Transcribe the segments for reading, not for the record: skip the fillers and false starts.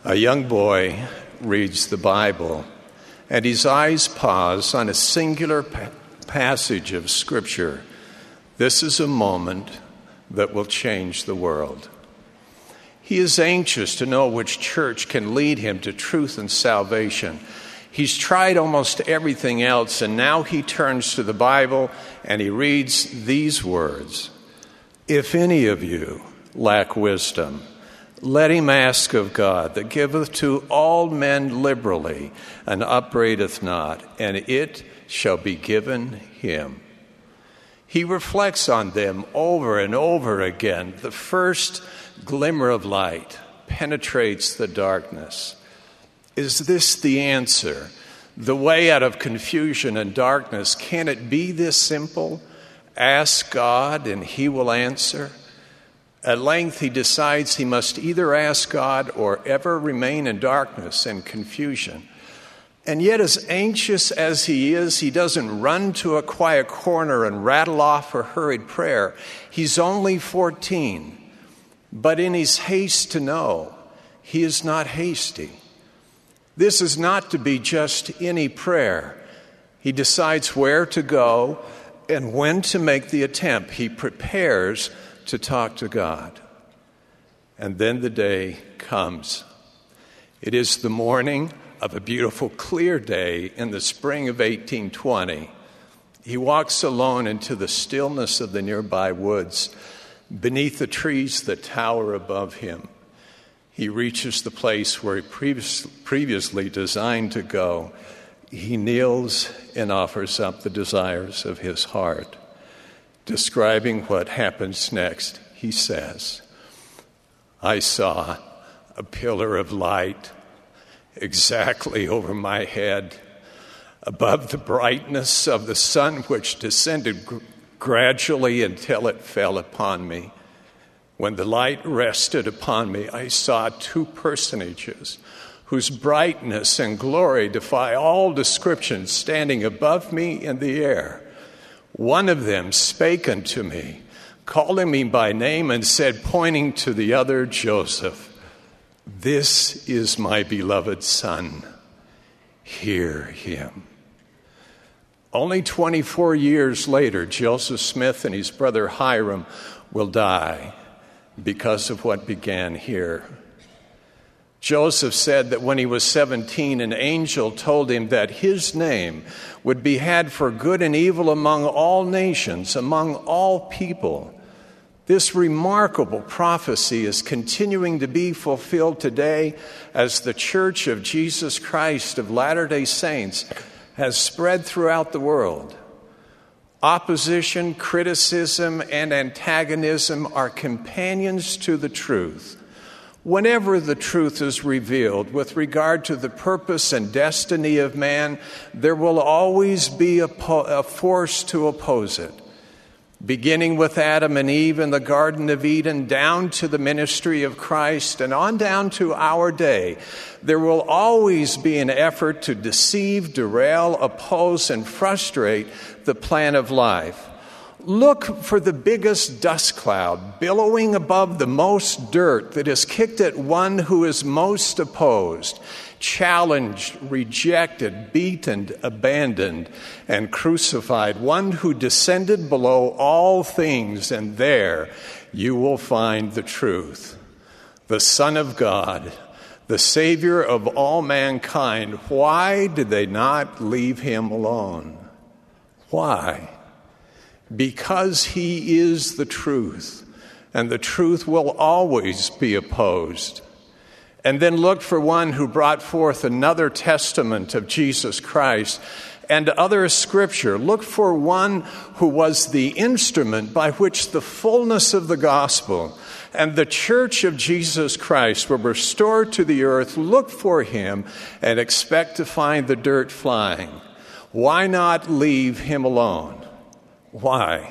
A young boy reads the Bible, and his eyes pause on a singular passage of Scripture. This is a moment that will change the world. He is anxious to know which church can lead him to truth and salvation. He's tried almost everything else, and now he turns to the Bible and he reads these words: "If any of you lack wisdom, let him ask of God, that giveth to all men liberally, and upbraideth not, and it shall be given him." He reflects on them over and over again. The first glimmer of light penetrates the darkness. Is this the answer? The way out of confusion and darkness? Can it be this simple? Ask God and he will answer. At length he decides he must either ask God or ever remain in darkness and confusion. And yet, as anxious as he is, he doesn't run to a quiet corner and rattle off a hurried prayer. He's only 14. But in his haste to know, he is not hasty. This is not to be just any prayer. He decides where to go and when to make the attempt. He prepares to talk to God. And then the day comes. It is the morning of a beautiful, clear day in the spring of 1820. He walks alone into the stillness of the nearby woods, beneath the trees that tower above him. He reaches the place where he previously designed to go. He kneels and offers up the desires of his heart. Describing what happens next, he says, "I saw a pillar of light exactly over my head, above the brightness of the sun, which descended gradually until it fell upon me. When the light rested upon me, I saw two personages whose brightness and glory defy all description, standing above me in the air. One of them spake unto me, calling me by name, and said, pointing to the other, Joseph, this is my beloved son. Hear him." Only 24 years later, Joseph Smith and his brother Hiram will die because of what began here. Joseph said that when he was 17, an angel told him that his name would be had for good and evil among all nations, among all people. This remarkable prophecy is continuing to be fulfilled today as the Church of Jesus Christ of Latter-day Saints has spread throughout the world. Opposition, criticism, and antagonism are companions to the truth. Whenever the truth is revealed with regard to the purpose and destiny of man, there will always be a force to oppose it. Beginning with Adam and Eve in the Garden of Eden, down to the ministry of Christ, and on down to our day, there will always be an effort to deceive, derail, oppose, and frustrate the plan of life. Look for the biggest dust cloud billowing above the most dirt that is kicked at one who is most opposed, challenged, rejected, beaten, abandoned, and crucified, one who descended below all things, and there you will find the truth. The Son of God, the Savior of all mankind. Why did they not leave him alone? Why? Because he is the truth, and the truth will always be opposed. And then look for one who brought forth another testament of Jesus Christ and other scripture. Look for one who was the instrument by which the fullness of the gospel and the church of Jesus Christ were restored to the earth. Look for him and expect to find the dirt flying. Why not leave him alone? Why?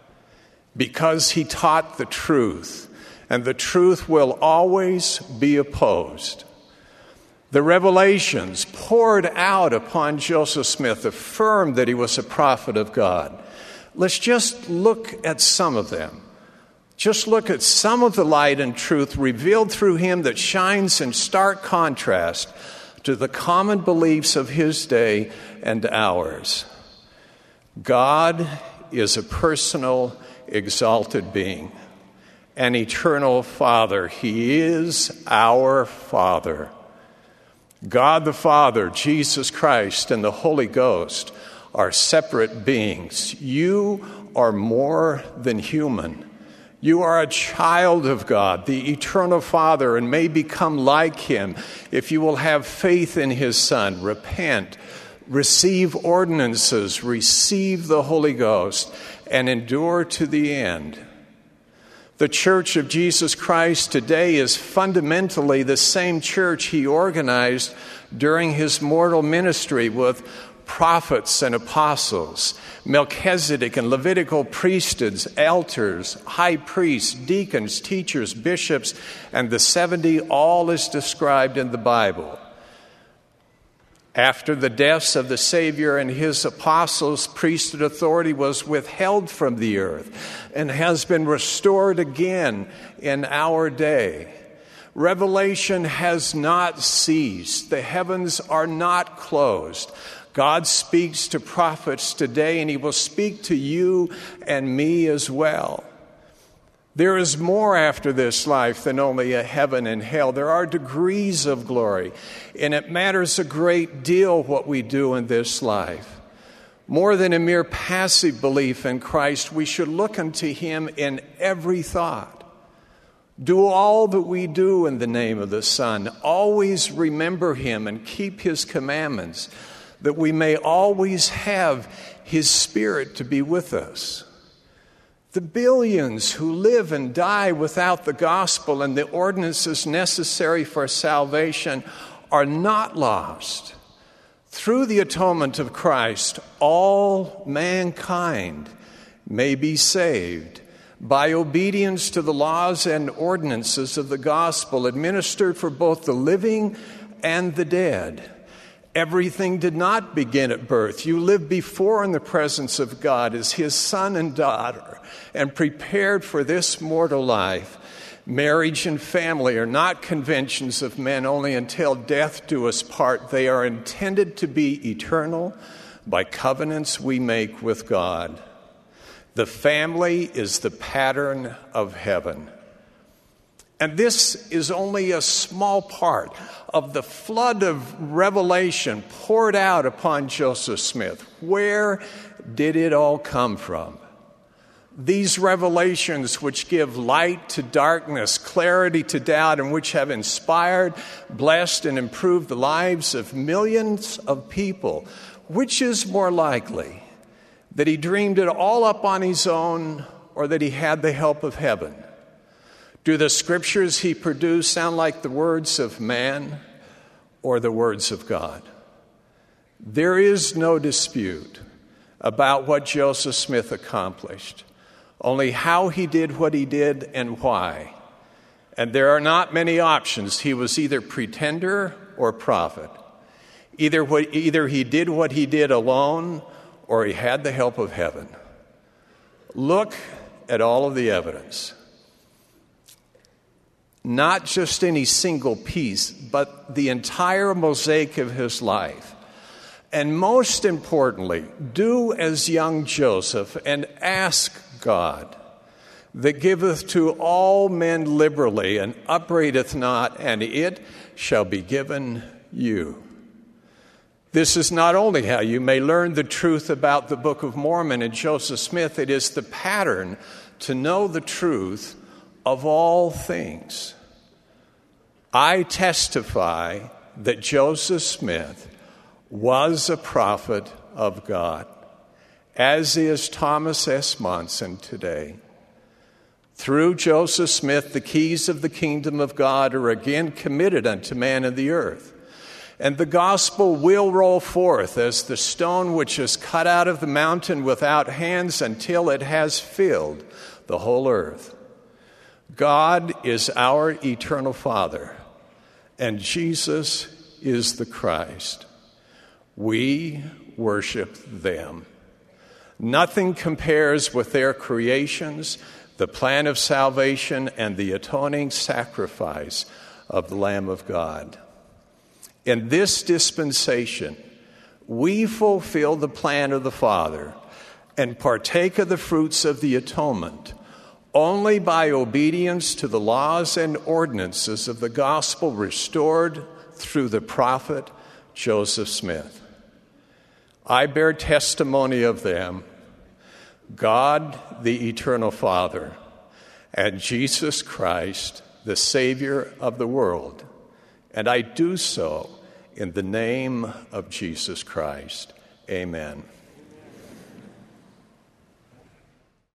Because he taught the truth, and the truth will always be opposed. The revelations poured out upon Joseph Smith affirmed that he was a prophet of God. Let's just look at some of them. Just look at some of the light and truth revealed through him that shines in stark contrast to the common beliefs of his day and ours. God is a personal, exalted being, an eternal Father. He is our Father. God the Father, Jesus Christ, and the Holy Ghost are separate beings. You are more than human. You are a child of God, the eternal Father, and may become like him if you will have faith in his Son, repent, receive ordinances, receive the Holy Ghost, and endure to the end. The Church of Jesus Christ today is fundamentally the same church he organized during his mortal ministry with prophets and apostles, Melchizedek and Levitical priesthoods, elders, high priests, deacons, teachers, bishops, and the 70, all is described in the Bible. After the deaths of the Savior and his apostles, priesthood authority was withheld from the earth and has been restored again in our day. Revelation has not ceased. The heavens are not closed. God speaks to prophets today, and he will speak to you and me as well. There is more after this life than only a heaven and hell. There are degrees of glory, and it matters a great deal what we do in this life. More than a mere passive belief in Christ, we should look unto him in every thought. Do all that we do in the name of the Son. Always remember him and keep his commandments, that we may always have his Spirit to be with us. The billions who live and die without the gospel and the ordinances necessary for salvation are not lost. Through the atonement of Christ, all mankind may be saved by obedience to the laws and ordinances of the gospel administered for both the living and the dead. Everything did not begin at birth. You lived before in the presence of God as his son and daughter and prepared for this mortal life. Marriage and family are not conventions of men only until death do us part. They are intended to be eternal by covenants we make with God. The family is the pattern of heaven. And this is only a small part of the flood of revelation poured out upon Joseph Smith. Where did it all come from? These revelations which give light to darkness, clarity to doubt, and which have inspired, blessed, and improved the lives of millions of people. Which is more likely, that he dreamed it all up on his own, or that he had the help of heaven? Do the scriptures he produced sound like the words of man or the words of God? There is no dispute about what Joseph Smith accomplished, only how he did what he did and why. And there are not many options. He was either pretender or prophet. Either he did what he did alone or he had the help of heaven. Look at all of the evidence. Not just any single piece, but the entire mosaic of his life. And most importantly, do as young Joseph and ask God, that giveth to all men liberally and upbraideth not, and it shall be given you. This is not only how you may learn the truth about the Book of Mormon and Joseph Smith, it is the pattern to know the truth of all things. I testify that Joseph Smith was a prophet of God, as is Thomas S. Monson today. Through Joseph Smith, the keys of the kingdom of God are again committed unto man and the earth. And the gospel will roll forth as the stone which is cut out of the mountain without hands until it has filled the whole earth. God is our eternal Father, and Jesus is the Christ. We worship them. Nothing compares with their creations, the plan of salvation, and the atoning sacrifice of the Lamb of God. In this dispensation, we fulfill the plan of the Father and partake of the fruits of the atonement only by obedience to the laws and ordinances of the gospel restored through the prophet Joseph Smith. I bear testimony of them, God, the eternal Father, and Jesus Christ, the Savior of the world. And I do so in the name of Jesus Christ. Amen.